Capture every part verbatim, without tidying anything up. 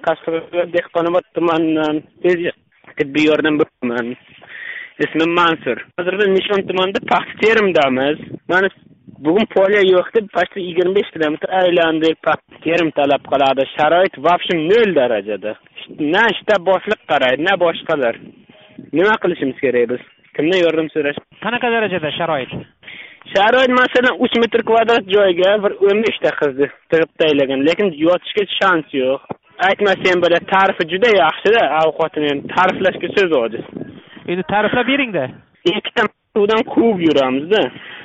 Qashqadaryo Dehqonobod tumanidan tez tibbiy yordam bo'limiman. İsmim Mansur. Hozirda Nishon tumanida paxta terimdamiz. Mana bugun polya yo'q deb pastda yigirma besh kilometr aylandik. Paxta terim talab qiladi. Sharoit vobshim nol darajada. Na shtab boshliq qaraydi, na boshqalar. Nima qilishimiz kerak biz? Kimdan yordam so'rash? Qanaqa darajada sharoit? Sharoit masalan uch metr kvadrat joyga bir o'n besh ta qizni tig'ib taylagan, lekin yotishga shans yo'q. Aytmasam bo'la, tarifi juda yaxshi-da, ovqatini ham ta'riflashga so'z ojiz. Endi ta'riflab bering-da. Ikkita suvdan quvib yuramiz-da.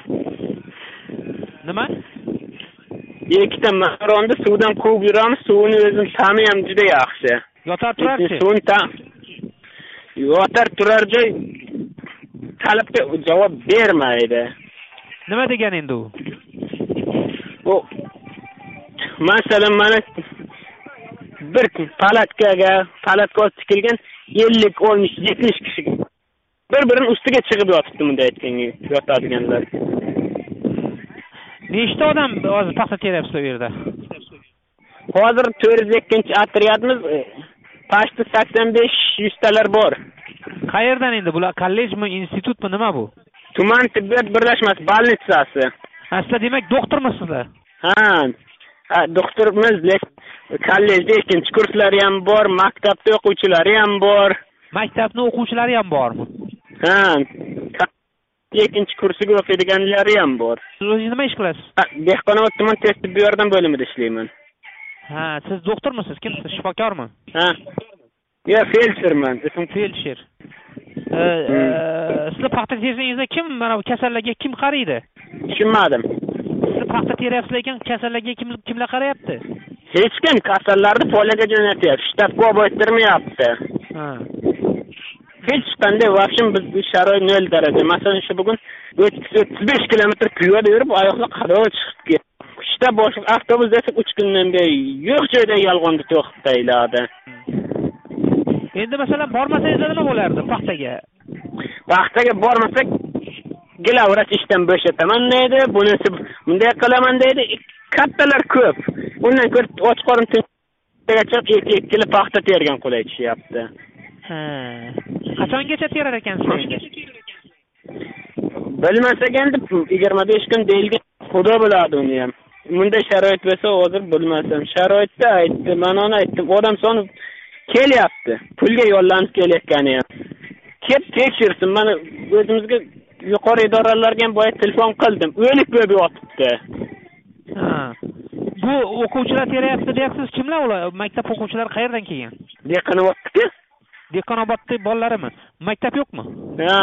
Nima? Ikkita maronda suvdan quvib yuramiz, suvini o'zim ta'mi ham juda yaxshi. Yotar turarchi. Suvni ta yotar turar joy talabga javob bermaydi. Nima degan endi u? Bu masalan mana bir palatkaga, palatka tikilgan ellik, oltmish, yetmish kishi bir-birini ustiga chiqib yotibdi bunday aytganga, yotadiganlar. Nechta odam hozir paxta teryapsizlar bu yerda? Hozir to'rt yuz ikkinchi otryadimiz pashti sakson besh yuz talar bor. Qayerdan endi bular? Kollejmi, institutmi, nima bu? Tuman tibbiyot birlashmasi bolnitsasi. Ha, sizlar demak doktormisizlar? Ha, ha doktormiz, lekin kollejda ikkinchi kurslari ham bor, maktabda o'quvchilari ham bor. Maktabning o'quvchilari ham bormi? Ha, ikkinchi kursiga o'qiydiganlari ham bor. Siz o'zingiz nima ish qilasiz? Dehqonobod tuman tez tibbiy yordam bo'limida ishlayman. Ha, siz doktormisiz? Kimsiz? Shifokormi? Ha. Ya, feldsherman, ismim feldsher. Sizlar paxta tersangizda kim mana bu kasallarga kim qaraydi? Tushunmadim. Sizlar paxta teryapsizlar ekan, kasallarga kim kimlar qarayapti? Hech kim kasallarni polyaga jo'natyapti, shtabga olib o'tirmayapti. Ha. Hech qanday vobshim biz sharoit nol daraja. Masalan, shu bugun o'ttiz besh kilometr piyoda yurib, oyoqlar qadov chiqib ketdi. Shtab boshliq avtobus desa uch kundan beri yo'q joyda yolg'onni to'qib tayladi. Endi masalan bormasangiz nima bo'lardi paxtaga? Paxtaga bormasak, gilavrach ishdan bo'shataman deydi, bunisi bunday qilaman deydi. Kattalar ko'p. Undan ko'ra och qorin tinchgacha ikkili paxta tergan qulay tushyapti. Ha. Qachongacha terar ekansiz endi? Bilmasak endi yigirma besh kun deyilgan, xudo biladi uni ham. Bunday sharoit bo'lsa, hozir bilmasam. Sharoitda aytdim, men ona aytdim, odam soni kelyapti. Pulga yo'llanib kelayotgani ham. Kelib tekshirsin, mana o'zimizga yuqori idoralarga ham boya telefon qildim. O'lik bo'lib yotibdi. Ha. Bu o'quvchilar teryapti deyapsiz, kimlar ular? Maktab o'quvchilari qayerdan kelgan? Dehqonobodda. Dehqonobodda bolalarimi? Maktab yo'qmi? Ha.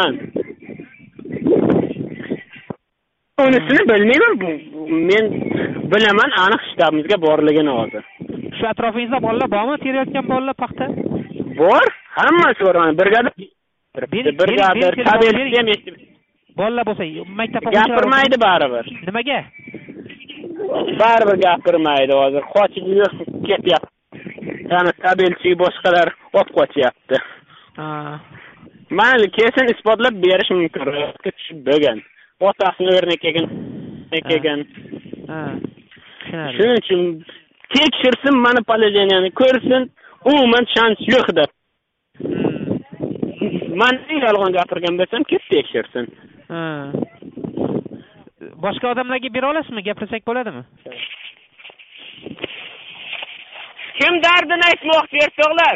Unisini bilmayman. Men bilaman, aniq shtabimizga borligini hozir. Shu atrofingizda bolalar bormi? Terayotgan bolalar paxta? Bor, hammasi bor. Birgadir. Birgadir tabelsi ham eshitib. Bolalar bo'lsa, maktab o'quvchilari gapirmaydi baribir. Nimaga? Baribir gapirmaydi hozir. Qochib ketyapti. Yana tabelchi boshqalar olib qochyapti. Ha. Mayli, kesin isbotlab berish mumkin. Ro'yxatga tushib bo'lgan. Otasini o'rnak kelgan, kelgan. Ha. Shuning uchun tekshirsin, mana polejeniyani ko'rsin, umuman shans yo'q-da. Men yolg'on gapirgan bo'lsam, kelib tekshirsin. Ha. Boshqa odamlarga bera olasizmi? Gapirsak bo'ladimi? Kim dardini aytmoqchi ertoqlar?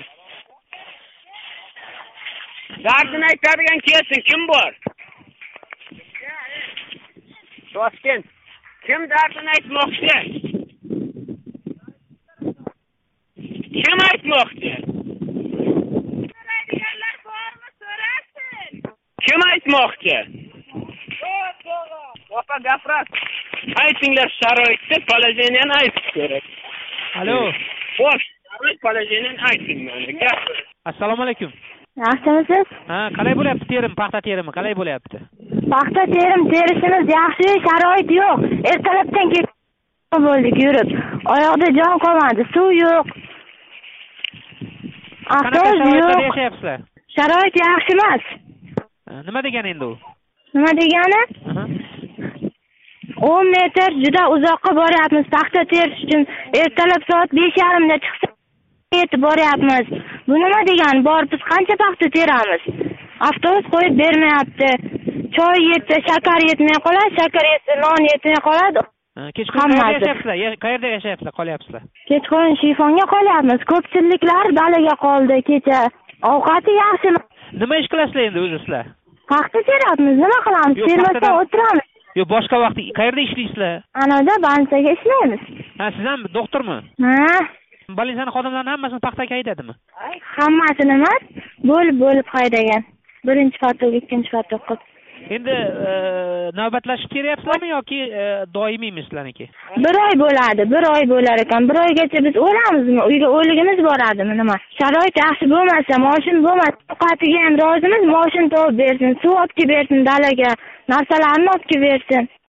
Dardini aytadigan kelsin, kim bor? Toshkent. Kim dardini aytmoqchi? Kim aytmoqchi? So'raydiganlar bormi, so'rasin. Kim aytmoqchi? Opa gapirasiz. Aytinglar, sharoitda polejeniyani aytish kerak. Alo. Xo'sh, sharoit polejeniyani ayting mana. Gapir. Assalomu alaykum. Yaxshimisiz? Ha, qalay bo'lyapti terim, paxta terimi, qalay bo'lyapti? Paxta terim terishimiz yaxshi, sharoit yo'q. Ertalabdan ketib bo'ldik yurib. Oyoqda jon qolmadi, suv yo'q. Avtobus yo'q. Yashayapsizlar? Sharoit yaxshi emas. Nima degan endi u? Nima degani? o'n metr juda uzoqqa boryapmiz paxta terish uchun. Ertalab soat besh yarim da chiqsak yetib boryapmiz. Bu nima degani bor, biz qancha paxta teramiz? Avtobus qo'yib bermayapti. Choy yetsa shakar yetmay qoladi, shakar yetsa non yetmay qoladi. Kechqurun qayerda yashayapsizlar? Qayerda yashayapsizlar, qolyapsizlar? Kechqurun shifonga qolyapmiz. Ko'pchiliklar dalaga qoldi kecha. Ovqati yaxshi. Nima ish qilasizlar endi o'zi sizlar? Paxta teryapmiz, nima qilamiz? Termasdan o'tiramiz. Yo'q, boshqa vaqt qayerda ishlaysizlar? Anada bansaga ishlaymiz. Ha, siz ham doktormi? Ha. Bolnitsani xodimlarini hammasini paxtaga haydadimi? Hammasini emas, bo'lib-bo'lib haydagan. Birinchi patok, ikkinchi patok qilib. Endi navbatlashib keryapsizlarmi yoki doimiymi sizlarniki? Bir oy bo'ladi, bir oy bo'lar ekan. Bir oygacha biz o'lamizmi? Uyga o'ligimiz boradimi nima? Sharoit yaxshi bo'lmasa, moshin bo'lmasa, ovqatiga ham rozimiz, moshin topib bersin, suv olib kelib bersin dalaga, narsalarni olib kelib bersin.